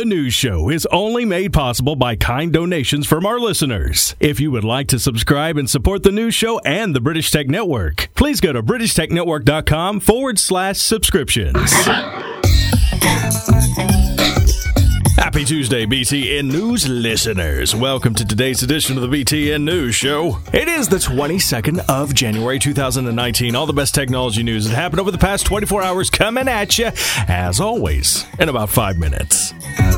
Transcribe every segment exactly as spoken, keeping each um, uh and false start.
The news show is only made possible by kind donations from our listeners. If you would like to subscribe and support the news show and the British Tech Network, please go to BritishTechNetwork.com forward slash subscriptions. Happy Tuesday, B T N News listeners. Welcome to today's edition of the B T N News Show. It is the twenty-second of January, two thousand nineteen. All the best technology news that happened over the past twenty-four hours coming at you, as always, in about five minutes.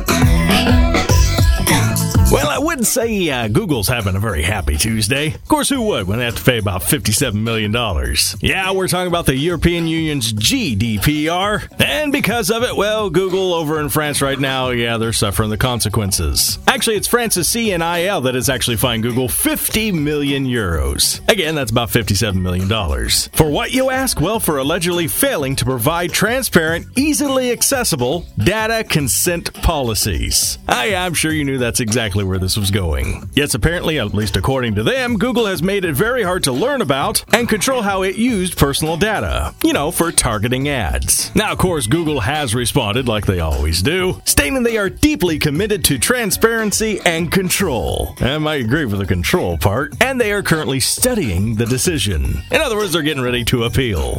Well, I wouldn't say uh, Google's having a very happy Tuesday. Of course, who would when they have to pay about fifty-seven million dollars? Yeah, we're talking about the European Union's G D P R. And because of it, well, Google over in France right now, yeah, they're suffering the consequences. Actually, it's France's C N I L that has actually fined Google fifty million euros. Again, that's about fifty-seven million dollars. For what, you ask? Well, for allegedly failing to provide transparent, easily accessible data consent policies. I, I'm sure you knew that's exactly where this was going. Yes, apparently, at least according to them, Google has made it very hard to learn about and control how it used personal data, you know, for targeting ads. Now, of course, Google has responded like they always do, stating they are deeply committed to transparency and control. I might agree with the control part, and they are currently studying the decision. In other words, they're getting ready to appeal.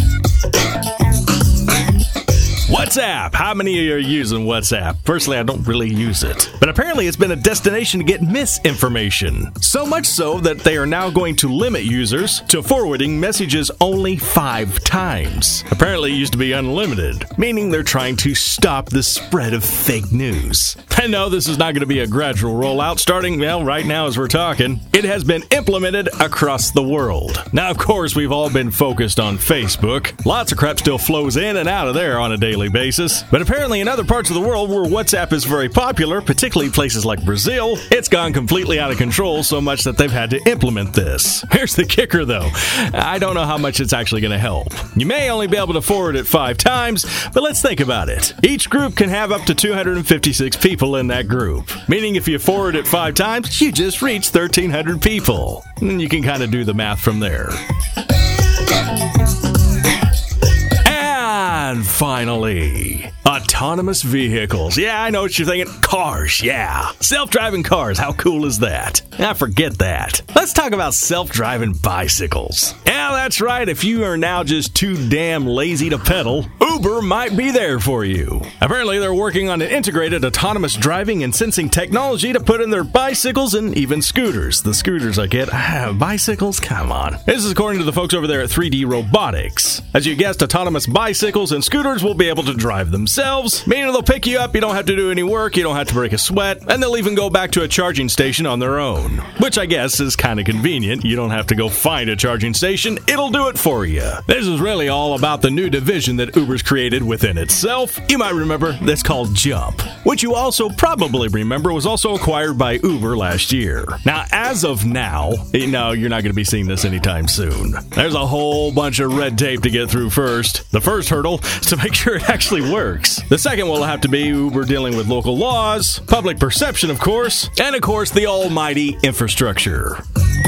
WhatsApp. How many of you are using WhatsApp? Personally, I don't really use it. But apparently it's been a destination to get misinformation. So much so that they are now going to limit users to forwarding messages only five times. Apparently it used to be unlimited, meaning they're trying to stop the spread of fake news. And no, this is not going to be a gradual rollout starting, well, right now as we're talking. It has been implemented across the world. Now, of course, we've all been focused on Facebook. Lots of crap still flows in and out of there on a daily basis. But apparently in other parts of the world where WhatsApp is very popular, particularly places like Brazil, it's gone completely out of control so much that they've had to implement this. Here's the kicker though. I don't know how much it's actually going to help. You may only be able to forward it five times, but let's think about it. Each group can have up to two hundred fifty-six people in that group. Meaning if you forward it five times, you just reach thirteen hundred people. And you can kind of do the math from there. And finally, autonomous vehicles. Yeah, I know what you're thinking. Cars, yeah. Self-driving cars, how cool is that? Ah, forget that. Let's talk about self-driving bicycles. Yeah, that's right. If you are now just too damn lazy to pedal, Uber might be there for you. Apparently, they're working on an integrated autonomous driving and sensing technology to put in their bicycles and even scooters. The scooters I get. Ah, bicycles? Come on. This is according to the folks over there at three D Robotics. As you guessed, autonomous bicycles and scooters will be able to drive themselves, meaning they'll pick you up, you don't have to do any work, you don't have to break a sweat, and they'll even go back to a charging station on their own. Which I guess is kind of convenient. You don't have to go find a charging station, it'll do it for you. This is really all about the new division that Uber's created within itself. You might remember that's called Jump, which you also probably remember was also acquired by Uber last year. Now, as of now, no, you're not going to be seeing this anytime soon. There's a whole bunch of red tape to get through first. The first hurdle is to make sure it actually works. The second will have to be Uber dealing with local laws, public perception, of course, and of course the almighty infrastructure.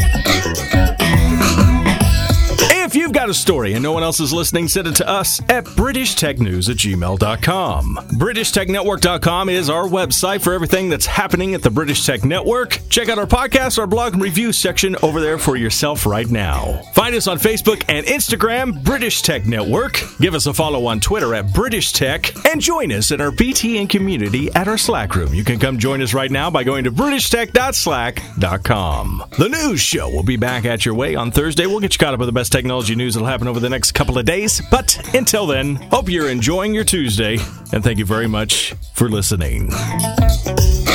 If you've got a story and no one else is listening, send it to us at british tech news at gmail dot com. british tech network dot com is our website for everything that's happening at the British Tech Network. Check out our podcast, our blog and review section over there for yourself right now. Find us on Facebook and Instagram, British Tech Network. Give us a follow on Twitter at British Tech. And join us in our B T N community at our Slack room. You can come join us right now by going to british tech dot slack dot com. The news show will be back at your way on Thursday. We'll get you caught up with the best technology news that'll happen over the next couple of days. But until then, hope you're enjoying your Tuesday, and thank you very much for listening.